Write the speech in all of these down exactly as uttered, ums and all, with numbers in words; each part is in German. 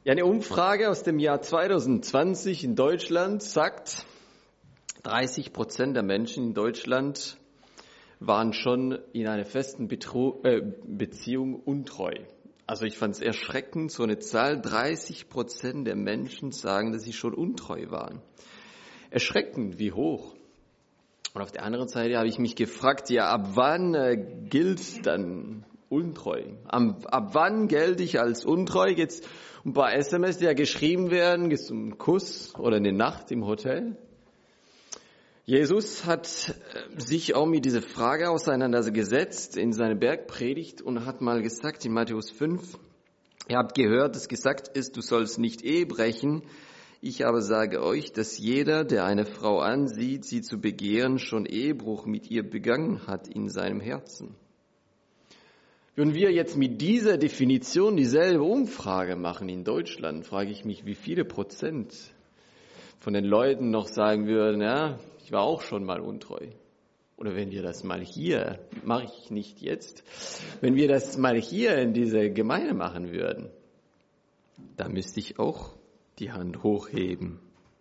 Ja, eine Umfrage aus dem Jahr zwanzig zwanzig in Deutschland sagt, dreißig Prozent der Menschen in Deutschland waren schon in einer festen Betru- äh, Beziehung untreu. Also ich fand es erschreckend, so eine Zahl, dreißig Prozent der Menschen sagen, dass sie schon untreu waren. Erschreckend, wie hoch. Und auf der anderen Seite habe ich mich gefragt, ja, ab wann äh, gilt dann untreu? Ab, ab wann gelte ich als untreu? Jetzt ein paar S M S, die ja geschrieben werden, geht es um einen Kuss oder eine Nacht im Hotel? Jesus hat sich auch mit dieser Frage auseinandergesetzt in seiner Bergpredigt und hat mal gesagt in Matthäus fünf, ihr habt gehört, dass gesagt ist, du sollst nicht Ehe brechen. Ich aber sage euch, dass jeder, der eine Frau ansieht, sie zu begehren, schon Ehebruch mit ihr begangen hat in seinem Herzen. Würden wir jetzt mit dieser Definition dieselbe Umfrage machen in Deutschland, frage ich mich, wie viele Prozent von den Leuten noch sagen würden, ja, ich war auch schon mal untreu. Oder wenn wir das mal hier, mache ich nicht jetzt, wenn wir das mal hier in dieser Gemeinde machen würden, da müsste ich auch die Hand hochheben.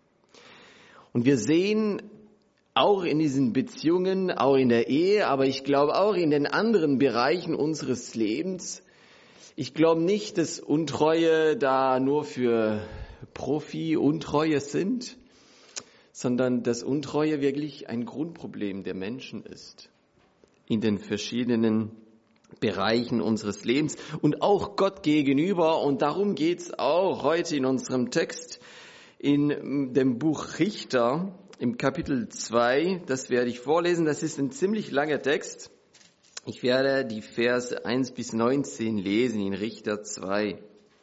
Und wir sehen auch in diesen Beziehungen, auch in der Ehe, aber ich glaube auch in den anderen Bereichen unseres Lebens, ich glaube nicht, dass Untreue da nur für Profi-Untreue sind, sondern dass Untreue wirklich ein Grundproblem der Menschen ist in den verschiedenen Bereichen unseres Lebens und auch Gott gegenüber. Und darum geht es auch heute in unserem Text in dem Buch Richter im Kapitel zwei. Das werde ich vorlesen. Das ist ein ziemlich langer Text. Ich werde die Verse eins bis neunzehn lesen in Richter zwei.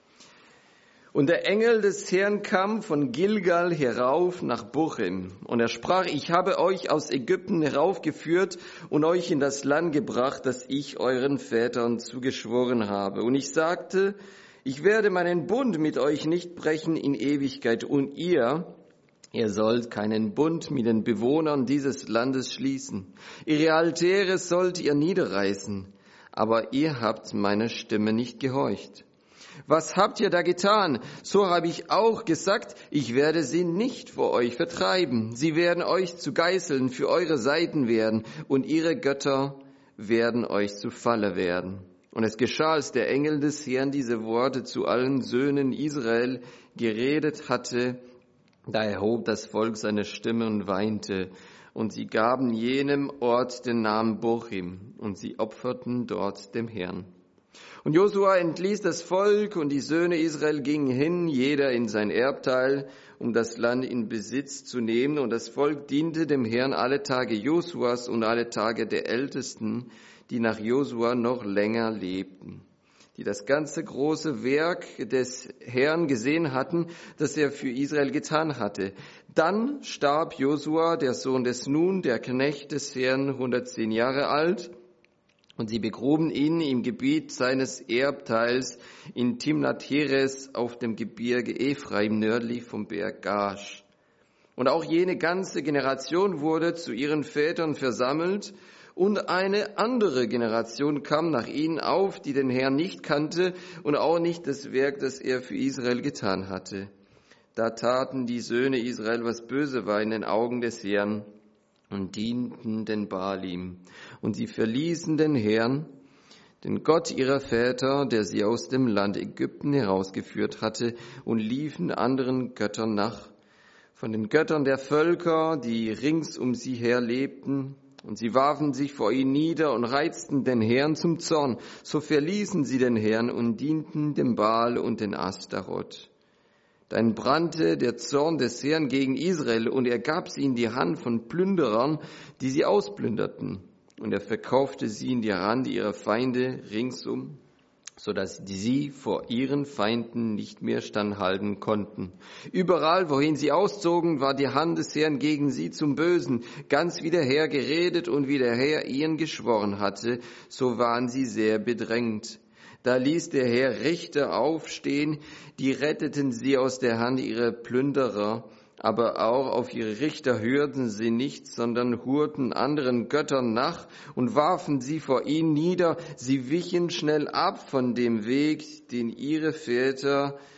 Und der Engel des Herrn kam von Gilgal herauf nach Bochim. Und er sprach, ich habe euch aus Ägypten heraufgeführt und euch in das Land gebracht, das ich euren Vätern zugeschworen habe. Und ich sagte, ich werde meinen Bund mit euch nicht brechen in Ewigkeit. Und ihr, ihr sollt keinen Bund mit den Bewohnern dieses Landes schließen. Ihre Altäre sollt ihr niederreißen. Aber ihr habt meiner Stimme nicht gehorcht. Was habt ihr da getan? So habe ich auch gesagt, ich werde sie nicht vor euch vertreiben. Sie werden euch zu Geißeln für eure Seiten werden und ihre Götter werden euch zu Falle werden. Und es geschah, als der Engel des Herrn diese Worte zu allen Söhnen Israel geredet hatte, da erhob das Volk seine Stimme und weinte. Und sie gaben jenem Ort den Namen Bochim und sie opferten dort dem Herrn. Und Josua entließ das Volk und die Söhne Israel gingen hin, jeder in sein Erbteil, um das Land in Besitz zu nehmen. Und das Volk diente dem Herrn alle Tage Josuas und alle Tage der Ältesten, die nach Josua noch länger lebten, die das ganze große Werk des Herrn gesehen hatten, das er für Israel getan hatte. Dann starb Josua, der Sohn des Nun, der Knecht des Herrn, hundertzehn Jahre alt. Und sie begruben ihn im Gebiet seines Erbteils in Timnath-Heres auf dem Gebirge Ephraim nördlich vom Berg Gash. Und auch jene ganze Generation wurde zu ihren Vätern versammelt und eine andere Generation kam nach ihnen auf, die den Herrn nicht kannte und auch nicht das Werk, das er für Israel getan hatte. Da taten die Söhne Israel, was böse war in den Augen des Herrn, und dienten den Baalim. Und sie verließen den Herrn, den Gott ihrer Väter, der sie aus dem Land Ägypten herausgeführt hatte, und liefen anderen Göttern nach, von den Göttern der Völker, die rings um sie her lebten. Und sie warfen sich vor ihnen nieder und reizten den Herrn zum Zorn. So verließen sie den Herrn und dienten dem Baal und den Astaroth. Dann brannte der Zorn des Herrn gegen Israel und er gab sie in die Hand von Plünderern, die sie ausplünderten. Und er verkaufte sie in die Hand ihrer Feinde ringsum, sodass sie vor ihren Feinden nicht mehr standhalten konnten. Überall, wohin sie auszogen, war die Hand des Herrn gegen sie zum Bösen, ganz wie der Herr geredet und wie der Herr ihnen geschworen hatte, so waren sie sehr bedrängt. Da ließ der Herr Richter aufstehen, die retteten sie aus der Hand ihrer Plünderer, aber auch auf ihre Richter hörten sie nicht, sondern hurten anderen Göttern nach und warfen sie vor ihnen nieder. Sie wichen schnell ab von dem Weg, den ihre Väter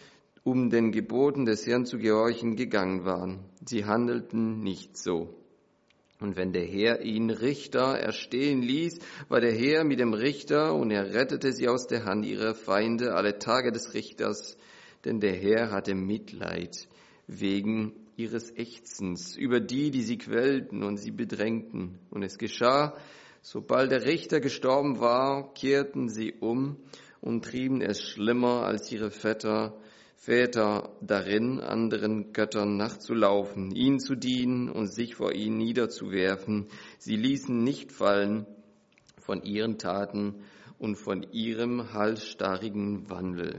um den Geboten des Herrn zu gehorchen, gegangen waren. Sie handelten nicht so. Und wenn der Herr ihn Richter erstehen ließ, war der Herr mit dem Richter, und er rettete sie aus der Hand ihrer Feinde alle Tage des Richters, denn der Herr hatte Mitleid wegen ihres Ächzens über die, die sie quälten und sie bedrängten. Und es geschah, sobald der Richter gestorben war, kehrten sie um und trieben es schlimmer als ihre Väter, Väter darin, anderen Göttern nachzulaufen, ihnen zu dienen und sich vor ihnen niederzuwerfen. Sie ließen nicht fallen von ihren Taten und von ihrem halsstarrigen Wandel.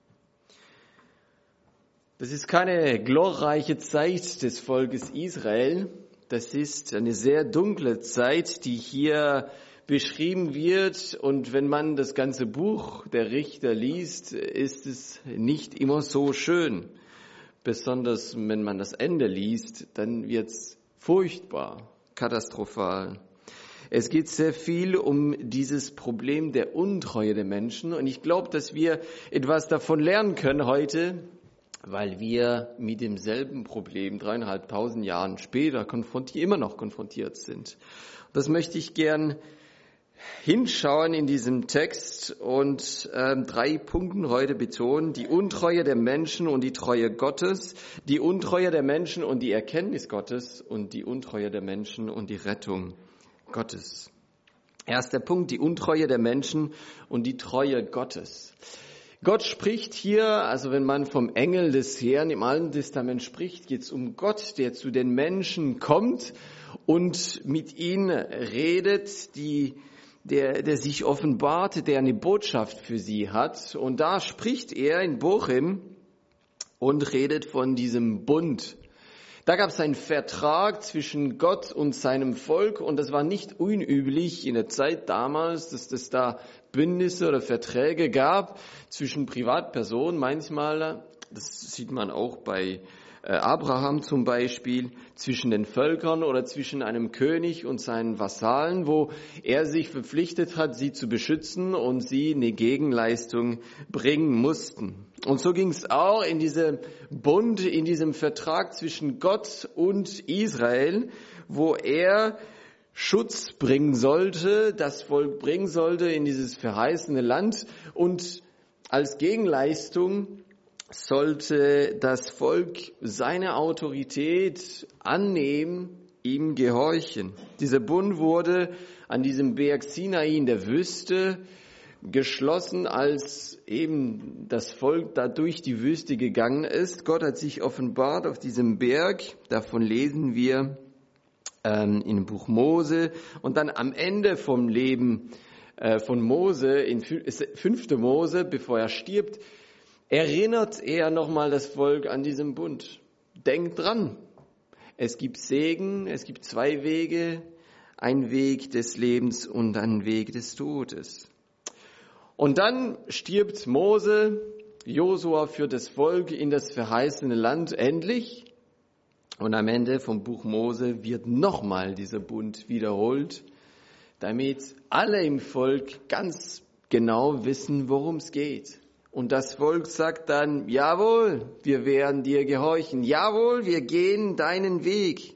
Das ist keine glorreiche Zeit des Volkes Israel. Das ist eine sehr dunkle Zeit, die hier beschrieben wird. Und wenn man das ganze Buch der Richter liest, ist es nicht immer so schön. Besonders wenn man das Ende liest, dann wird es furchtbar, katastrophal. Es geht sehr viel um dieses Problem der Untreue der Menschen. Und ich glaube, dass wir etwas davon lernen können heute, weil wir mit demselben Problem dreieinhalbtausend Jahren später konfrontiert, immer noch konfrontiert sind. Das möchte ich gern hinschauen in diesem Text und äh, drei Punkten heute betonen: die Untreue der Menschen und die Treue Gottes, die Untreue der Menschen und die Erkenntnis Gottes und die Untreue der Menschen und die Rettung Gottes. Erster Punkt: die Untreue der Menschen und die Treue Gottes. Gott spricht hier, also wenn man vom Engel des Herrn im Alten Testament spricht, geht es um Gott, der zu den Menschen kommt und mit ihnen redet, die, der, der sich offenbart, der eine Botschaft für sie hat. Und da spricht er in Bochim und redet von diesem Bund. Da gab es einen Vertrag zwischen Gott und seinem Volk, und das war nicht unüblich in der Zeit damals, dass es da Bündnisse oder Verträge gab zwischen Privatpersonen. Manchmal, das sieht man auch bei Abraham zum Beispiel, zwischen den Völkern oder zwischen einem König und seinen Vasallen, wo er sich verpflichtet hat, sie zu beschützen und sie eine Gegenleistung bringen mussten. Und so ging es auch in diesem Bund, in diesem Vertrag zwischen Gott und Israel, wo er Schutz bringen sollte, das Volk bringen sollte in dieses verheißene Land, und als Gegenleistung sollte das Volk seine Autorität annehmen, ihm gehorchen. Dieser Bund wurde an diesem Berg Sinai in der Wüste geschlossen, als eben das Volk da durch die Wüste gegangen ist. Gott hat sich offenbart auf diesem Berg, davon lesen wir ähm, im Buch Mose, und dann am Ende vom Leben äh, von Mose, in fünfte Mose, bevor er stirbt, erinnert er nochmal das Volk an diesen Bund. Denkt dran, es gibt Segen, es gibt zwei Wege, ein Weg des Lebens und ein Weg des Todes. Und dann stirbt Mose, Josua führt das Volk in das verheißene Land endlich. Und am Ende vom Buch Mose wird nochmal dieser Bund wiederholt, damit alle im Volk ganz genau wissen, worum es geht. Und das Volk sagt dann: Jawohl, wir werden dir gehorchen. Jawohl, wir gehen deinen Weg.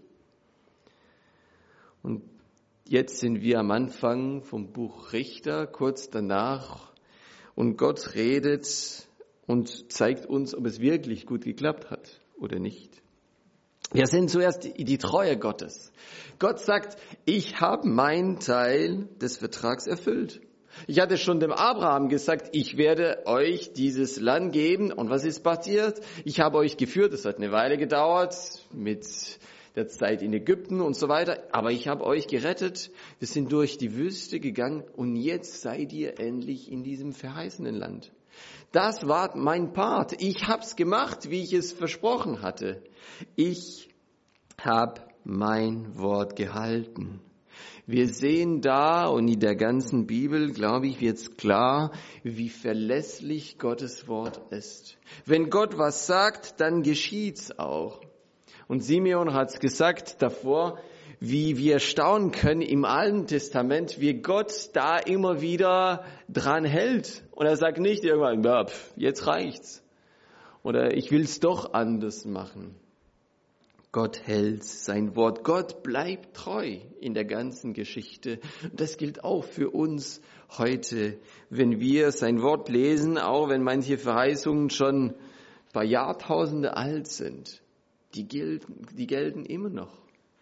Und jetzt sind wir am Anfang vom Buch Richter, kurz danach. Und Gott redet und zeigt uns, ob es wirklich gut geklappt hat oder nicht. Wir sehen zuerst die, die Treue Gottes. Gott sagt: Ich habe meinen Teil des Vertrags erfüllt. Ich hatte schon dem Abraham gesagt, ich werde euch dieses Land geben. Und was ist passiert? Ich habe euch geführt. Es hat eine Weile gedauert mit der Zeit in Ägypten und so weiter. Aber ich habe euch gerettet. Wir sind durch die Wüste gegangen und jetzt seid ihr endlich in diesem verheißenen Land. Das war mein Part. Ich habe es gemacht, wie ich es versprochen hatte. Ich habe mein Wort gehalten. Wir sehen da, und in der ganzen Bibel, glaube ich, wird es klar, wie verlässlich Gottes Wort ist. Wenn Gott was sagt, dann geschieht's auch. Und Simeon hat es gesagt davor, wie wir staunen können im Alten Testament, wie Gott da immer wieder dran hält. Und er sagt nicht irgendwann: ja, pf, jetzt reicht's. Oder ich will es doch anders machen. Gott hält sein Wort. Gott bleibt treu in der ganzen Geschichte. Das gilt auch für uns heute, wenn wir sein Wort lesen, auch wenn manche Verheißungen schon ein paar Jahrtausende alt sind. Die gelten, die gelten immer noch.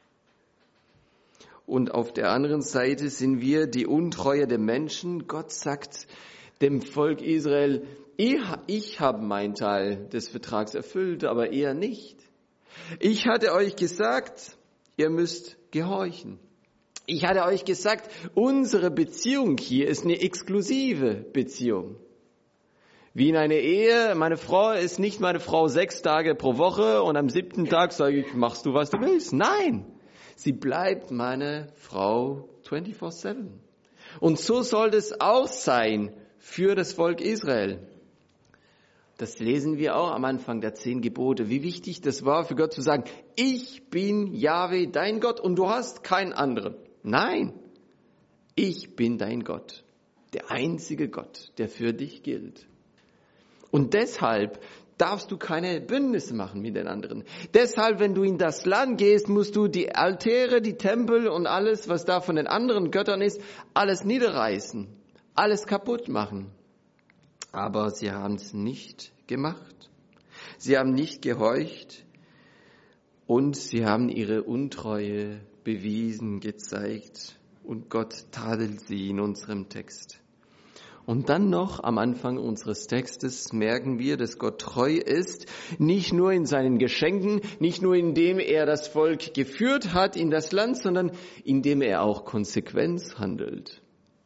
Und auf der anderen Seite sind wir die Untreue der Menschen. Gott sagt dem Volk Israel, ich habe meinen Teil des Vertrags erfüllt, aber ihr nicht. Ich hatte euch gesagt, ihr müsst gehorchen. Ich hatte euch gesagt, unsere Beziehung hier ist eine exklusive Beziehung. Wie in einer Ehe, meine Frau ist nicht meine Frau sechs Tage pro Woche und am siebten Tag sage ich, machst du, was du willst. Nein, sie bleibt meine Frau vierundzwanzig sieben. Und so soll es auch sein für das Volk Israel. Das lesen wir auch am Anfang der zehn Gebote. Wie wichtig das war für Gott zu sagen, ich bin Jahwe, dein Gott, und du hast keinen anderen. Nein, ich bin dein Gott, der einzige Gott, der für dich gilt. Und deshalb darfst du keine Bündnisse machen mit den anderen. Deshalb, wenn du in das Land gehst, musst du die Altäre, die Tempel und alles, was da von den anderen Göttern ist, alles niederreißen, alles kaputt machen. Aber sie haben es nicht gemacht. Sie haben nicht gehorcht und sie haben ihre Untreue bewiesen, gezeigt. Und Gott tadelt sie in unserem Text. Und dann noch am Anfang unseres Textes merken wir, dass Gott treu ist, nicht nur in seinen Geschenken, nicht nur indem er das Volk geführt hat in das Land, sondern indem er auch konsequent handelt.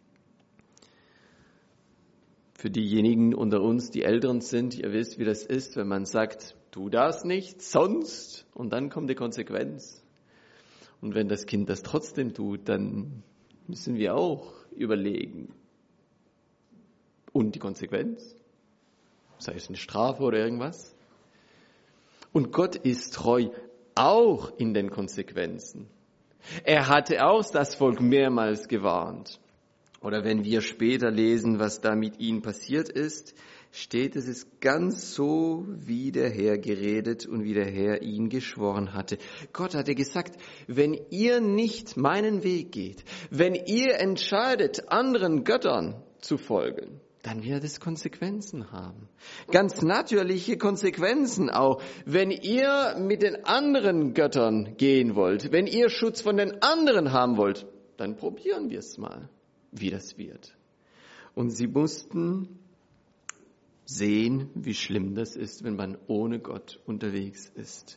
Für diejenigen unter uns, die Älteren sind, ihr wisst, wie das ist, wenn man sagt, tu das nicht, sonst, und dann kommt die Konsequenz. Und wenn das Kind das trotzdem tut, dann müssen wir auch überlegen. Und die Konsequenz? Sei es eine Strafe oder irgendwas? Und Gott ist treu, auch in den Konsequenzen. Er hatte auch das Volk mehrmals gewarnt. Oder wenn wir später lesen, was da mit ihnen passiert ist, steht, es ist ganz so, wie der Herr geredet und wie der Herr ihn geschworen hatte. Gott hatte gesagt, wenn ihr nicht meinen Weg geht, wenn ihr entscheidet, anderen Göttern zu folgen, dann wird es Konsequenzen haben. Ganz natürliche Konsequenzen auch. Wenn ihr mit den anderen Göttern gehen wollt, wenn ihr Schutz von den anderen haben wollt, dann probieren wir es mal, wie das wird. Und sie mussten sehen, wie schlimm das ist, wenn man ohne Gott unterwegs ist.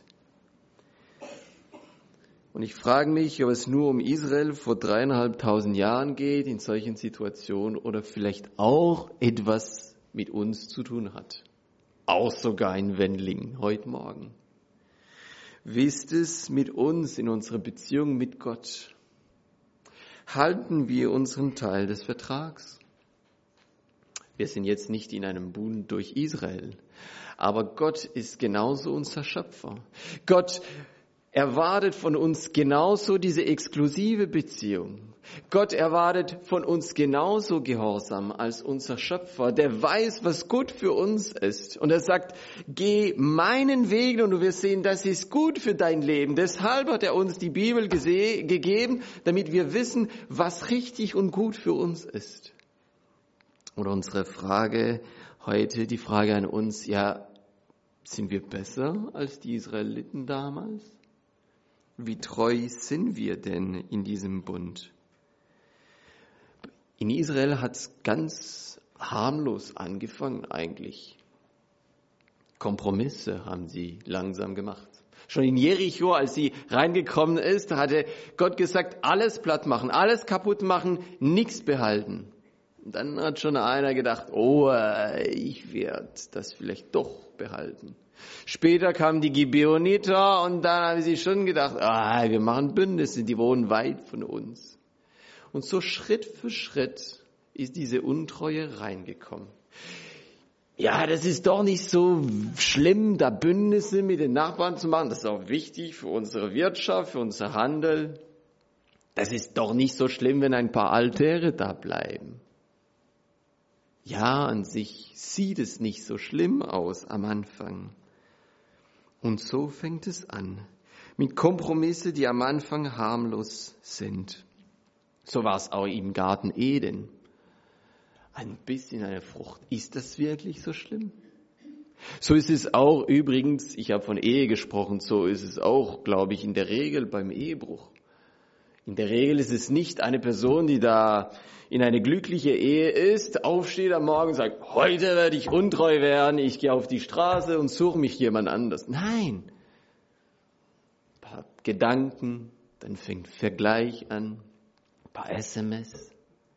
Und ich frage mich, ob es nur um Israel vor dreieinhalbtausend Jahren geht, in solchen Situationen, oder vielleicht auch etwas mit uns zu tun hat. Auch sogar in Wendling heute Morgen. Wie ist es mit uns in unserer Beziehung mit Gott? Halten wir unseren Teil des Vertrags? Wir sind jetzt nicht in einem Bund durch Israel, aber Gott ist genauso unser Schöpfer. Gott erwartet von uns genauso diese exklusive Beziehung. Gott erwartet von uns genauso Gehorsam als unser Schöpfer, der weiß, was gut für uns ist. Und er sagt, geh meinen Wegen und du wirst sehen, das ist gut für dein Leben. Deshalb hat er uns die Bibel gese- gegeben, damit wir wissen, was richtig und gut für uns ist. Oder unsere Frage heute, die Frage an uns, ja, sind wir besser als die Israeliten damals? Wie treu sind wir denn in diesem Bund? In Israel hat es ganz harmlos angefangen eigentlich. Kompromisse haben sie langsam gemacht. Schon in Jericho, als sie reingekommen ist, hatte Gott gesagt, alles platt machen, alles kaputt machen, nichts behalten. Und dann hat schon einer gedacht, oh, ich werde das vielleicht doch behalten. Später kamen die Gibeoniter und dann haben sie schon gedacht, ah, wir machen Bündnisse, die wohnen weit von uns. Und so Schritt für Schritt ist diese Untreue reingekommen. Ja, das ist doch nicht so schlimm, da Bündnisse mit den Nachbarn zu machen. Das ist auch wichtig für unsere Wirtschaft, für unser Handel. Das ist doch nicht so schlimm, wenn ein paar Altäre da bleiben. Ja, an sich sieht es nicht so schlimm aus am Anfang. Und so fängt es an, mit Kompromissen, die am Anfang harmlos sind. So war es auch im Garten Eden. Ein bisschen eine Frucht. Ist das wirklich so schlimm? So ist es auch übrigens, ich habe von Ehe gesprochen, so ist es auch, glaube ich, in der Regel beim Ehebruch. In der Regel ist es nicht eine Person, die da in eine glückliche Ehe ist, aufsteht am Morgen und sagt, heute werde ich untreu werden, ich gehe auf die Straße und suche mich jemand anders. Nein. Ein paar Gedanken, dann fängt Vergleich an, ein paar S M S.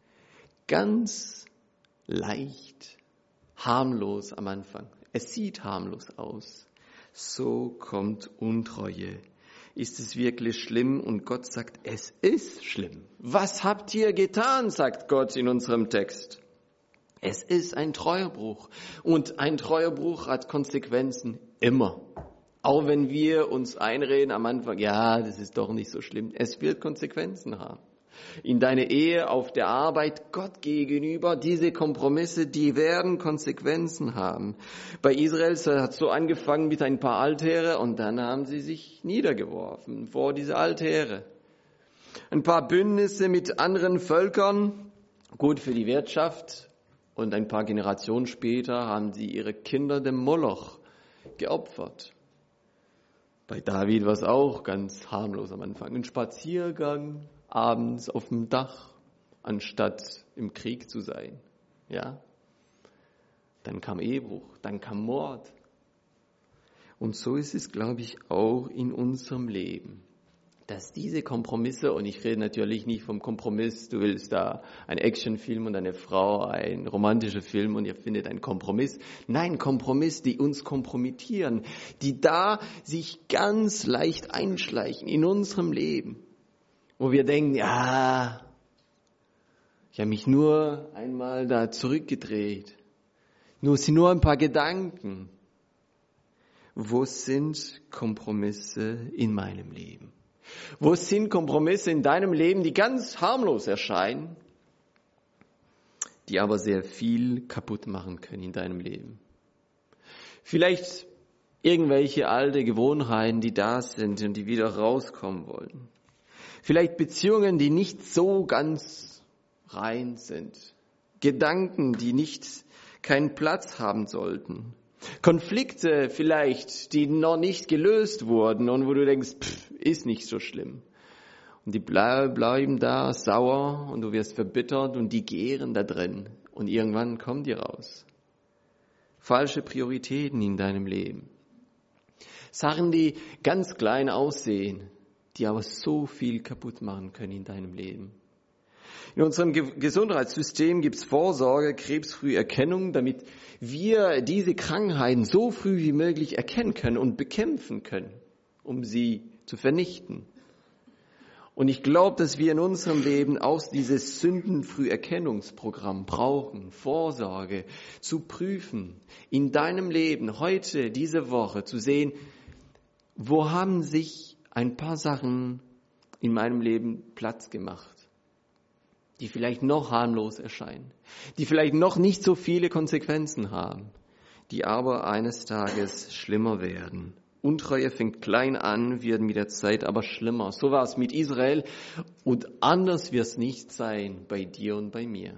Ganz leicht, harmlos am Anfang. Es sieht harmlos aus. So kommt Untreue. Ist es wirklich schlimm? Und Gott sagt, es ist schlimm. Was habt ihr getan, sagt Gott in unserem Text. Es ist ein Treuebruch. Und ein Treuebruch hat Konsequenzen immer. Auch wenn wir uns einreden am Anfang, ja, das ist doch nicht so schlimm. Es wird Konsequenzen haben. In deiner Ehe, auf der Arbeit, Gott gegenüber, diese Kompromisse, die werden Konsequenzen haben. Bei Israel hat es so angefangen mit ein paar Altäre und dann haben sie sich niedergeworfen vor diese Altäre. Ein paar Bündnisse mit anderen Völkern, gut für die Wirtschaft, und ein paar Generationen später haben sie ihre Kinder dem Moloch geopfert. Bei David war es auch ganz harmlos am Anfang. Ein Spaziergang abends auf dem Dach, anstatt im Krieg zu sein. Ja? Dann kam Ehebruch, dann kam Mord. Und so ist es, glaube ich, auch in unserem Leben, dass diese Kompromisse, und ich rede natürlich nicht vom Kompromiss, du willst da einen Actionfilm und eine Frau, ein romantischer Film und ihr findet einen Kompromiss. Nein, Kompromiss, die uns kompromittieren, die da sich ganz leicht einschleichen in unserem Leben. Wo wir denken, ja, ich habe mich nur einmal da zurückgedreht. Nur es sind nur ein paar Gedanken. Wo sind Kompromisse in meinem Leben? Wo sind Kompromisse in deinem Leben, die ganz harmlos erscheinen, die aber sehr viel kaputt machen können in deinem Leben? Vielleicht irgendwelche alte Gewohnheiten, die da sind und die wieder rauskommen wollen. Vielleicht Beziehungen, die nicht so ganz rein sind. Gedanken, die nicht keinen Platz haben sollten. Konflikte vielleicht, die noch nicht gelöst wurden und wo du denkst, pff, ist nicht so schlimm. Und die bleiben da sauer und du wirst verbittert und die gären da drin. Und irgendwann kommen die raus. Falsche Prioritäten in deinem Leben. Sachen, die ganz klein aussehen, die aber so viel kaputt machen können in deinem Leben. In unserem Gesundheitssystem gibt es Vorsorge, Krebsfrüherkennung, damit wir diese Krankheiten so früh wie möglich erkennen können und bekämpfen können, um sie zu vernichten. Und ich glaube, dass wir in unserem Leben auch dieses Sündenfrüherkennungsprogramm brauchen, Vorsorge zu prüfen, in deinem Leben heute, diese Woche zu sehen, wo haben sich ein paar Sachen in meinem Leben Platz gemacht, die vielleicht noch harmlos erscheinen, die vielleicht noch nicht so viele Konsequenzen haben, die aber eines Tages schlimmer werden. Untreue fängt klein an, wird mit der Zeit aber schlimmer. So war es mit Israel und anders wird es nicht sein bei dir und bei mir.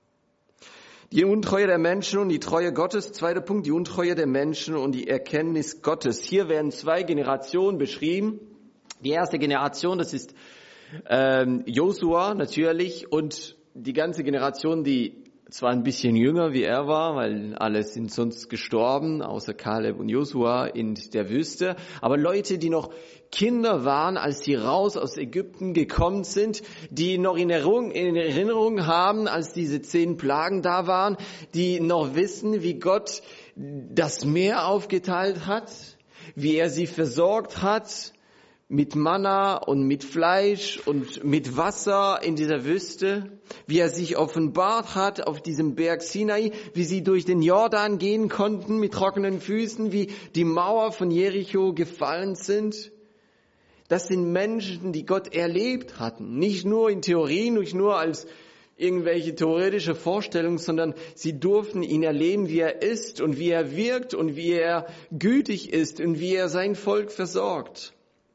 Die Untreue der Menschen und die Treue Gottes. Zweiter Punkt, die Untreue der Menschen und die Erkenntnis Gottes. Hier werden zwei Generationen beschrieben. Die erste Generation, das ist ähm, Josua natürlich und die ganze Generation, die zwar ein bisschen jünger wie er war, weil alle sind sonst gestorben, außer Kaleb und Josua in der Wüste. Aber Leute, die noch Kinder waren, als sie raus aus Ägypten gekommen sind, die noch in Erinnerung, in Erinnerung haben, als diese zehn Plagen da waren, die noch wissen, wie Gott das Meer aufgeteilt hat, wie er sie versorgt hat, mit Manna und mit Fleisch und mit Wasser in dieser Wüste, wie er sich offenbart hat auf diesem Berg Sinai, wie sie durch den Jordan gehen konnten mit trockenen Füßen, wie die Mauer von Jericho gefallen sind. Das sind Menschen, die Gott erlebt hatten, nicht nur in Theorien, nicht nur als irgendwelche theoretische Vorstellungen, sondern sie durften ihn erleben, wie er ist und wie er wirkt und wie er gütig ist und wie er sein Volk versorgt.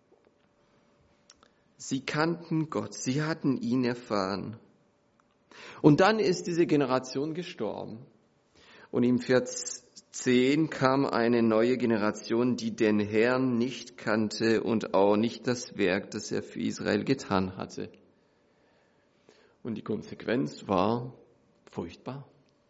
Sie kannten Gott, sie hatten ihn erfahren. Und dann ist diese Generation gestorben. Und im Vers zehn kam eine neue Generation, die den Herrn nicht kannte und auch nicht das Werk, das er für Israel getan hatte. Und die Konsequenz war furchtbar.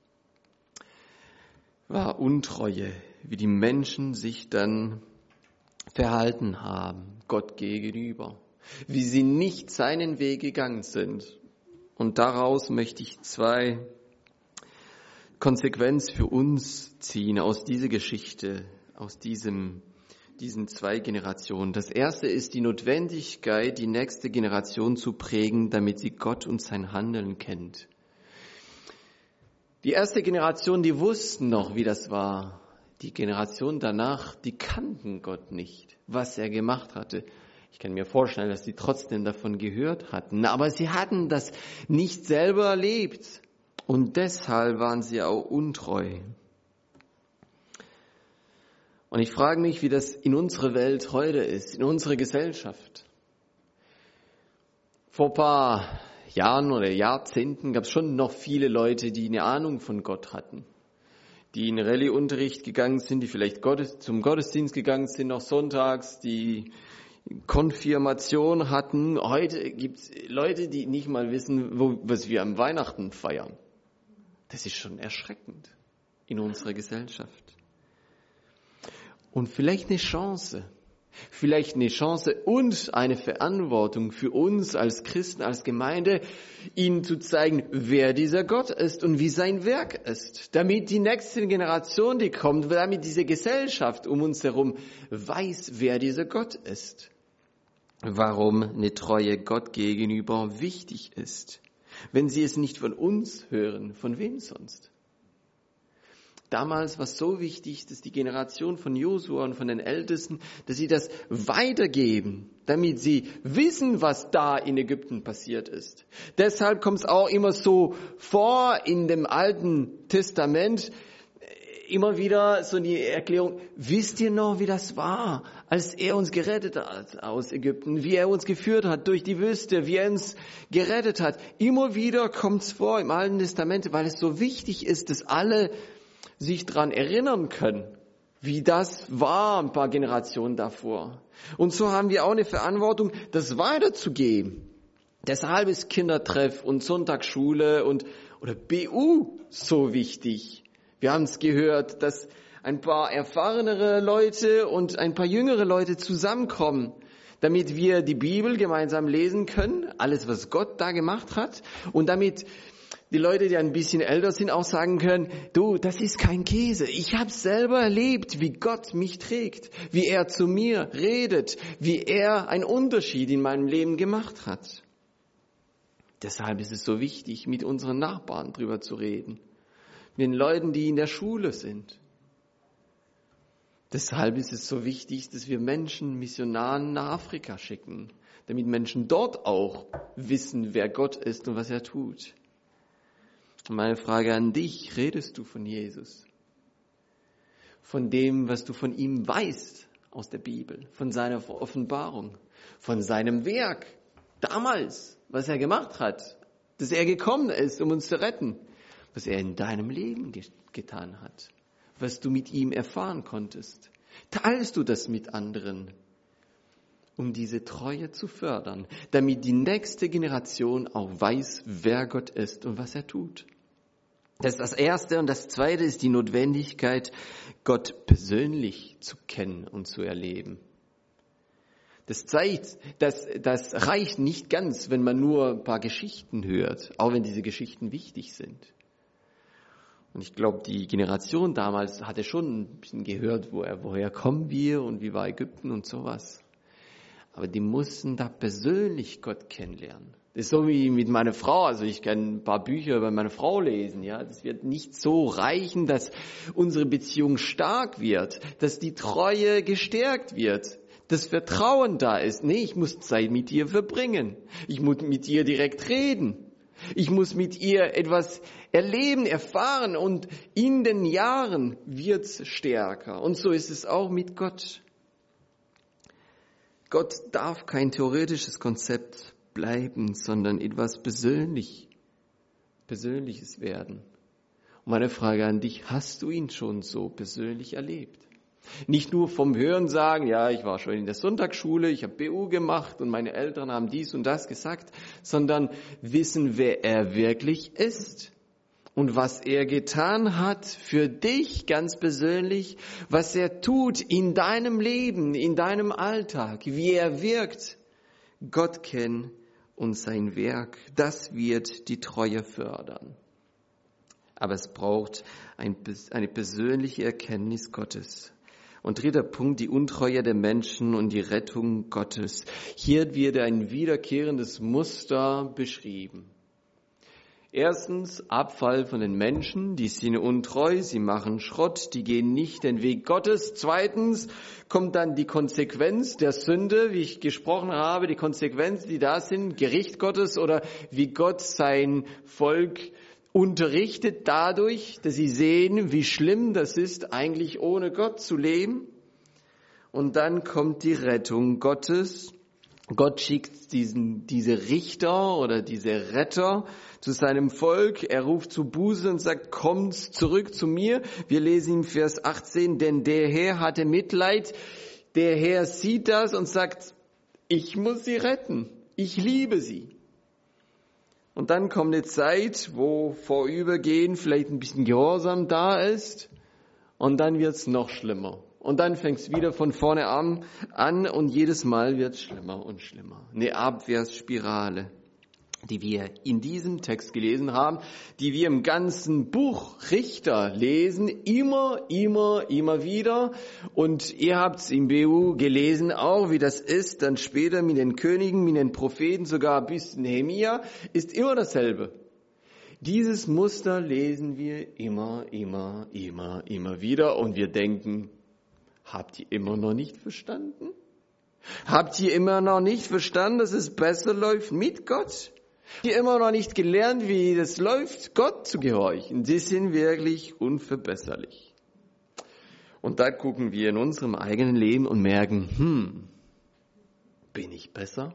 War Untreue, wie die Menschen sich dann verhalten haben, Gott gegenüber. Wie sie nicht seinen Weg gegangen sind. Und daraus möchte ich zwei Konsequenzen für uns ziehen aus dieser Geschichte, aus diesem, diesen zwei Generationen. Das erste ist die Notwendigkeit, die nächste Generation zu prägen, damit sie Gott und sein Handeln kennt. Die erste Generation, die wussten noch, wie das war. Die Generation danach, die kannten Gott nicht, was er gemacht hatte. Ich kann mir vorstellen, dass sie trotzdem davon gehört hatten, aber sie hatten das nicht selber erlebt und deshalb waren sie auch untreu. Und ich frage mich, wie das in unserer Welt heute ist, in unserer Gesellschaft. Vor ein paar Jahren oder Jahrzehnten gab es schon noch viele Leute, die eine Ahnung von Gott hatten, die in Rallye-Unterricht gegangen sind, die vielleicht Gottes, zum Gottesdienst gegangen sind, noch sonntags, die Konfirmation hatten. Heute gibt es Leute, die nicht mal wissen, wo, was wir am Weihnachten feiern. Das ist schon erschreckend in unserer Gesellschaft. Und vielleicht eine Chance, vielleicht eine Chance und eine Verantwortung für uns als Christen, als Gemeinde, ihnen zu zeigen, wer dieser Gott ist und wie sein Werk ist, damit die nächste Generation, die kommt, damit diese Gesellschaft um uns herum weiß, wer dieser Gott ist. Warum eine Treue Gott gegenüber wichtig ist. Wenn sie es nicht von uns hören, von wem sonst? Damals war es so wichtig, dass die Generation von Josua und von den Ältesten, dass sie das weitergeben, damit sie wissen, was da in Ägypten passiert ist. Deshalb kommt es auch immer so vor in dem Alten Testament, immer wieder so die Erklärung, wisst ihr noch, wie das war, als er uns gerettet hat aus Ägypten, wie er uns geführt hat durch die Wüste, wie er uns gerettet hat. Immer wieder kommt es vor im Alten Testament, weil es so wichtig ist, dass alle sich daran erinnern können, wie das war ein paar Generationen davor. Und so haben wir auch eine Verantwortung, das weiterzugeben. Deshalb ist Kindertreff und Sonntagsschule und oder B U so wichtig. Wir haben es gehört, dass ein paar erfahrenere Leute und ein paar jüngere Leute zusammenkommen, damit wir die Bibel gemeinsam lesen können, alles, was Gott da gemacht hat, und damit die Leute, die ein bisschen älter sind, auch sagen können, du, das ist kein Käse. Ich habe selber erlebt, wie Gott mich trägt, wie er zu mir redet, wie er einen Unterschied in meinem Leben gemacht hat. Deshalb ist es so wichtig, mit unseren Nachbarn drüber zu reden. Mit den Leuten, die in der Schule sind. Deshalb ist es so wichtig, dass wir Menschen, Missionaren nach Afrika schicken, damit Menschen dort auch wissen, wer Gott ist und was er tut. Und meine Frage an dich, redest du von Jesus? Von dem, was du von ihm weißt aus der Bibel, von seiner Offenbarung, von seinem Werk damals, was er gemacht hat, dass er gekommen ist, um uns zu retten, was er in deinem Leben ge- getan hat, was du mit ihm erfahren konntest. Teilst du das mit anderen, um diese Treue zu fördern, damit die nächste Generation auch weiß, wer Gott ist und was er tut? Das ist das Erste. Und das Zweite ist die Notwendigkeit, Gott persönlich zu kennen und zu erleben. Das zeigt, dass das reicht nicht ganz, wenn man nur ein paar Geschichten hört, auch wenn diese Geschichten wichtig sind. Und ich glaube, die Generation damals hatte schon ein bisschen gehört, woher, woher kommen wir und wie war Ägypten und sowas. Aber die mussten da persönlich Gott kennenlernen. Das ist so wie mit meiner Frau. Also ich kann ein paar Bücher über meine Frau lesen. Ja, das wird nicht so reichen, dass unsere Beziehung stark wird, dass die Treue gestärkt wird, dass Vertrauen da ist. Nee, ich muss Zeit mit ihr verbringen. Ich muss mit ihr direkt reden. Ich muss mit ihr etwas erleben, erfahren und in den Jahren wird's stärker. Und so ist es auch mit Gott. Gott darf kein theoretisches Konzept bleiben, sondern etwas persönlich, Persönliches werden. Und meine Frage an dich, hast du ihn schon so persönlich erlebt? Nicht nur vom Hören sagen, ja, ich war schon in der Sonntagsschule, ich habe B U gemacht und meine Eltern haben dies und das gesagt, sondern wissen, wer er wirklich ist und was er getan hat für dich ganz persönlich, was er tut in deinem Leben, in deinem Alltag, wie er wirkt. Gott kennen und sein Werk, das wird die Treue fördern. Aber es braucht ein, eine persönliche Erkenntnis Gottes. Und dritter Punkt, die Untreue der Menschen und die Rettung Gottes. Hier wird ein wiederkehrendes Muster beschrieben. Erstens, Abfall von den Menschen, die sind untreu, sie machen Schrott, die gehen nicht den Weg Gottes. Zweitens kommt dann die Konsequenz der Sünde, wie ich gesprochen habe, die Konsequenzen, die da sind, Gericht Gottes oder wie Gott sein Volk unterrichtet dadurch, dass sie sehen, wie schlimm das ist, eigentlich ohne Gott zu leben. Und dann kommt die Rettung Gottes. Gott schickt diesen, diese Richter oder diese Retter zu seinem Volk. Er ruft zu Buße und sagt, kommt zurück zu mir. Wir lesen in Vers achtzehn, denn der Herr hatte Mitleid. Der Herr sieht das und sagt, ich muss sie retten. Ich liebe sie. Und dann kommt eine Zeit, wo vorübergehend vielleicht ein bisschen Gehorsam da ist und dann wird's noch schlimmer. Und dann fängt's wieder von vorne an, an und jedes Mal wird's schlimmer und schlimmer. Eine Abwärtsspirale, die wir in diesem Text gelesen haben, die wir im ganzen Buch Richter lesen, immer, immer, immer wieder. Und ihr habt's im B U gelesen auch, wie das ist, dann später mit den Königen, mit den Propheten, sogar bis Nehemia, ist immer dasselbe. Dieses Muster lesen wir immer, immer, immer, immer wieder und wir denken, habt ihr immer noch nicht verstanden? Habt ihr immer noch nicht verstanden, dass es besser läuft mit Gott? Habt ihr immer noch nicht gelernt, wie das läuft, Gott zu gehorchen? Die sind wirklich unverbesserlich. Und da gucken wir in unserem eigenen Leben und merken, hm, bin ich besser?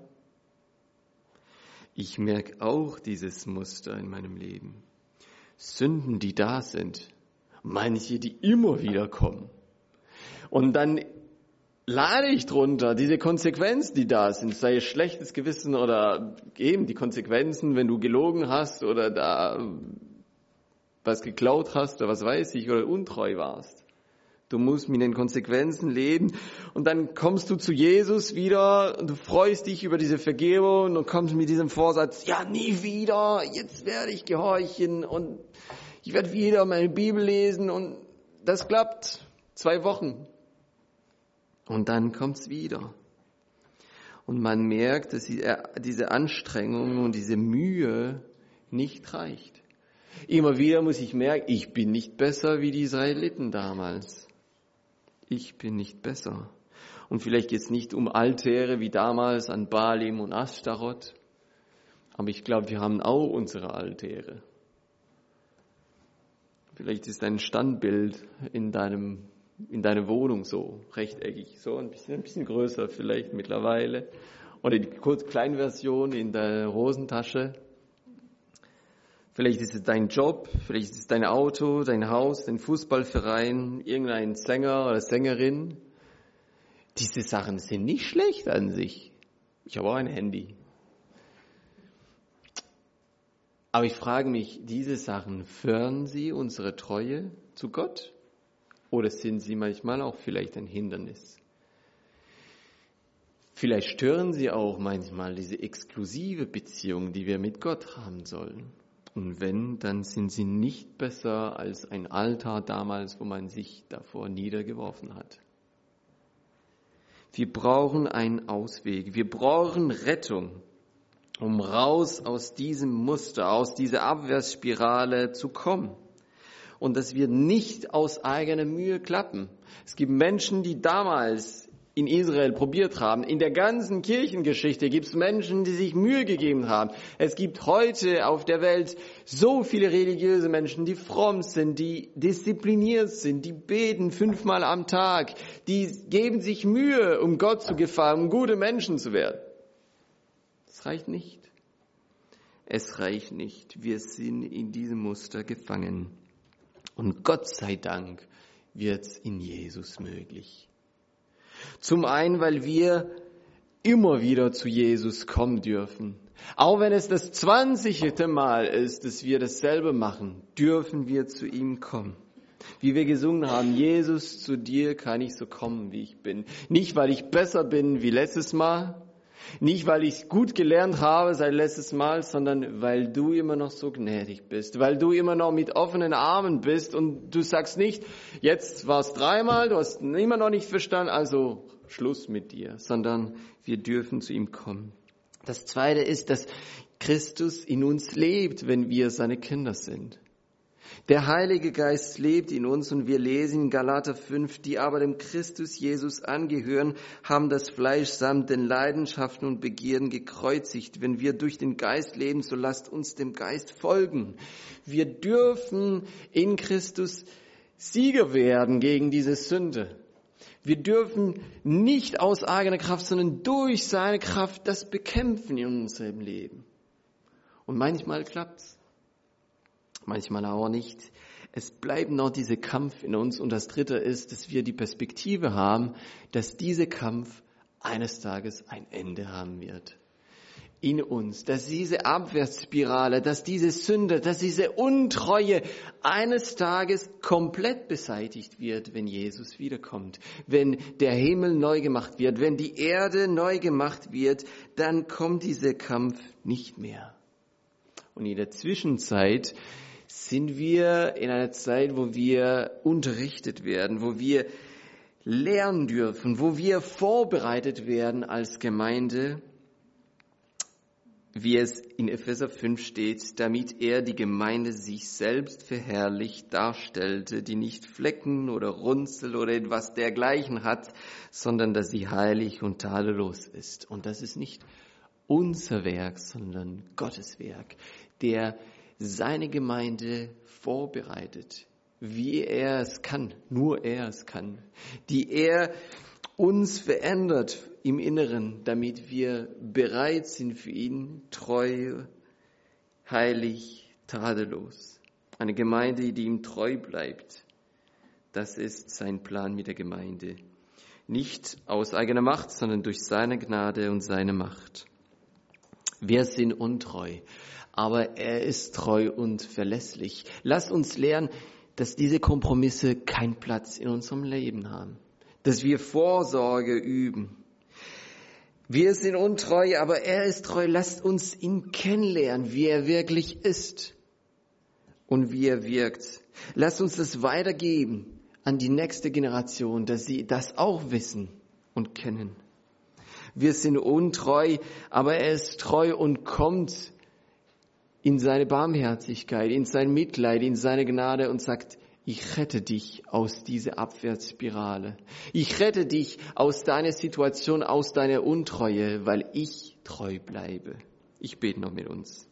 Ich merke auch dieses Muster in meinem Leben. Sünden, die da sind, manche, die immer wieder kommen. Und dann lade ich drunter diese Konsequenzen, die da sind, sei es schlechtes Gewissen oder eben die Konsequenzen, wenn du gelogen hast oder da was geklaut hast oder was weiß ich oder untreu warst. Du musst mit den Konsequenzen leben und dann kommst du zu Jesus wieder und du freust dich über diese Vergebung und kommst mit diesem Vorsatz, ja nie wieder, jetzt werde ich gehorchen und ich werde wieder meine Bibel lesen und das klappt. Zwei Wochen. Und dann kommt's wieder. Und man merkt, dass diese Anstrengung und diese Mühe nicht reicht. Immer wieder muss ich merken, ich bin nicht besser wie die Israeliten damals. Ich bin nicht besser. Und vielleicht geht's nicht um Altäre wie damals an Baalim und Ashtaroth. Aber ich glaube, wir haben auch unsere Altäre. Vielleicht ist ein Standbild in deinem in deiner Wohnung so, rechteckig, so ein bisschen, ein bisschen größer vielleicht mittlerweile. Oder die kurz Kleinversion in der Hosentasche. Vielleicht ist es dein Job, vielleicht ist es dein Auto, dein Haus, dein Fußballverein, irgendein Sänger oder Sängerin. Diese Sachen sind nicht schlecht an sich. Ich habe auch ein Handy. Aber ich frage mich, diese Sachen, fördern sie unsere Treue zu Gott? Oder sind sie manchmal auch vielleicht ein Hindernis? Vielleicht stören sie auch manchmal diese exklusive Beziehung, die wir mit Gott haben sollen. Und wenn, dann sind sie nicht besser als ein Altar damals, wo man sich davor niedergeworfen hat. Wir brauchen einen Ausweg. Wir brauchen Rettung, um raus aus diesem Muster, aus dieser Abwärtsspirale zu kommen. Und das wird nicht aus eigener Mühe klappen. Es gibt Menschen, die damals in Israel probiert haben. In der ganzen Kirchengeschichte gibt es Menschen, die sich Mühe gegeben haben. Es gibt heute auf der Welt so viele religiöse Menschen, die fromm sind, die diszipliniert sind, die beten fünfmal am Tag, die geben sich Mühe, um Gott zu gefallen, um gute Menschen zu werden. Das reicht nicht. Es reicht nicht. Wir sind in diesem Muster gefangen. Und Gott sei Dank wird es in Jesus möglich. Zum einen, weil wir immer wieder zu Jesus kommen dürfen. Auch wenn es das zwanzigste Mal ist, dass wir dasselbe machen, dürfen wir zu ihm kommen. Wie wir gesungen haben, Jesus, zu dir kann ich so kommen, wie ich bin. Nicht, weil ich besser bin wie letztes Mal, nicht, weil ich gut gelernt habe seit letztes Mal, sondern weil du immer noch so gnädig bist, weil du immer noch mit offenen Armen bist und du sagst nicht, jetzt war es dreimal, du hast immer noch nicht verstanden, also Schluss mit dir, sondern wir dürfen zu ihm kommen. Das Zweite ist, dass Christus in uns lebt, wenn wir seine Kinder sind. Der Heilige Geist lebt in uns und wir lesen in Galater fünf, die aber dem Christus Jesus angehören, haben das Fleisch samt den Leidenschaften und Begierden gekreuzigt. Wenn wir durch den Geist leben, so lasst uns dem Geist folgen. Wir dürfen in Christus Sieger werden gegen diese Sünde. Wir dürfen nicht aus eigener Kraft, sondern durch seine Kraft das bekämpfen in unserem Leben. Und manchmal klappt's. Manchmal aber nicht. Es bleibt noch dieser Kampf in uns. Und das Dritte ist, dass wir die Perspektive haben, dass dieser Kampf eines Tages ein Ende haben wird. In uns, dass diese Abwärtsspirale, dass diese Sünde, dass diese Untreue eines Tages komplett beseitigt wird, wenn Jesus wiederkommt. Wenn der Himmel neu gemacht wird, wenn die Erde neu gemacht wird, dann kommt dieser Kampf nicht mehr. Und in der Zwischenzeit sind wir in einer Zeit, wo wir unterrichtet werden, wo wir lernen dürfen, wo wir vorbereitet werden als Gemeinde, wie es in Epheser fünf steht, damit er die Gemeinde sich selbst verherrlicht darstellte, die nicht Flecken oder Runzel oder etwas dergleichen hat, sondern dass sie heilig und tadellos ist. Und das ist nicht unser Werk, sondern Gottes Werk, der seine Gemeinde vorbereitet, wie er es kann, nur er es kann, die er uns verändert im Inneren, damit wir bereit sind für ihn, treu, heilig, tadellos. Eine Gemeinde, die ihm treu bleibt. Das ist sein Plan mit der Gemeinde. Nicht aus eigener Macht, sondern durch seine Gnade und seine Macht. Wir sind untreu, aber er ist treu und verlässlich. Lass uns lernen, dass diese Kompromisse keinen Platz in unserem Leben haben. Dass wir Vorsorge üben. Wir sind untreu, aber er ist treu. Lasst uns ihn kennenlernen, wie er wirklich ist und wie er wirkt. Lasst uns das weitergeben an die nächste Generation, dass sie das auch wissen und kennen. Wir sind untreu, aber er ist treu und kommt in seine Barmherzigkeit, in sein Mitleid, in seine Gnade und sagt, ich rette dich aus dieser Abwärtsspirale. Ich rette dich aus deiner Situation, aus deiner Untreue, weil ich treu bleibe. Ich bete noch mit uns.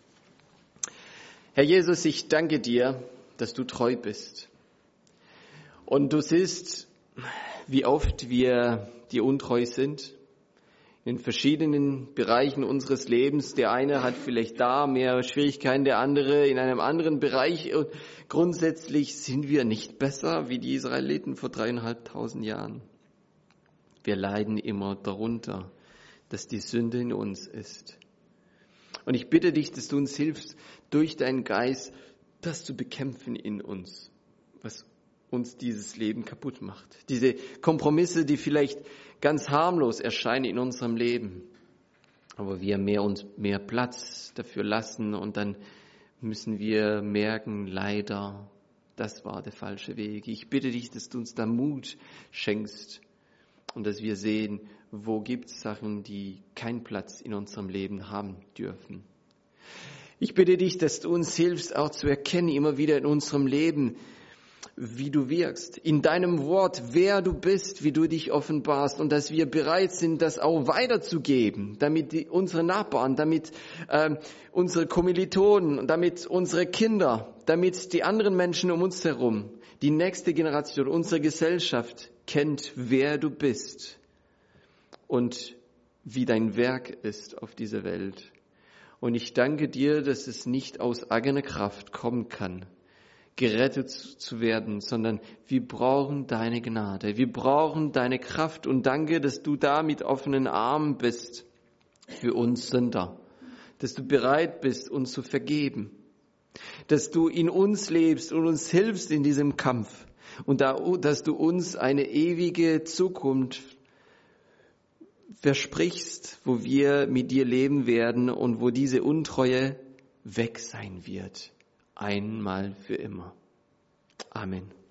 Herr Jesus, ich danke dir, dass du treu bist. Und du siehst, wie oft wir dir untreu sind. In verschiedenen Bereichen unseres Lebens. Der eine hat vielleicht da mehr Schwierigkeiten, der andere in einem anderen Bereich. Und grundsätzlich sind wir nicht besser wie die Israeliten vor dreieinhalbtausend Jahren. Wir leiden immer darunter, dass die Sünde in uns ist. Und ich bitte dich, dass du uns hilfst, durch deinen Geist das zu bekämpfen in uns, was uns dieses Leben kaputt macht. Diese Kompromisse, die vielleicht ganz harmlos erscheinen in unserem Leben, aber wir mehr und mehr Platz dafür lassen und dann müssen wir merken, leider, das war der falsche Weg. Ich bitte dich, dass du uns da Mut schenkst und dass wir sehen, wo gibt es Sachen, die keinen Platz in unserem Leben haben dürfen. Ich bitte dich, dass du uns hilfst, auch zu erkennen, immer wieder in unserem Leben, wie du wirkst, in deinem Wort, wer du bist, wie du dich offenbarst und dass wir bereit sind, das auch weiterzugeben, damit die, unsere Nachbarn, damit ähm, unsere Kommilitonen, damit unsere Kinder, damit die anderen Menschen um uns herum, die nächste Generation, unsere Gesellschaft kennt, wer du bist und wie dein Werk ist auf dieser Welt. Und ich danke dir, dass es nicht aus eigener Kraft kommen kann, gerettet zu werden, sondern wir brauchen deine Gnade, wir brauchen deine Kraft und danke, dass du da mit offenen Armen bist für uns Sünder, dass du bereit bist, uns zu vergeben, dass du in uns lebst und uns hilfst in diesem Kampf und da, dass du uns eine ewige Zukunft versprichst, wo wir mit dir leben werden und wo diese Untreue weg sein wird. Einmal für immer. Amen.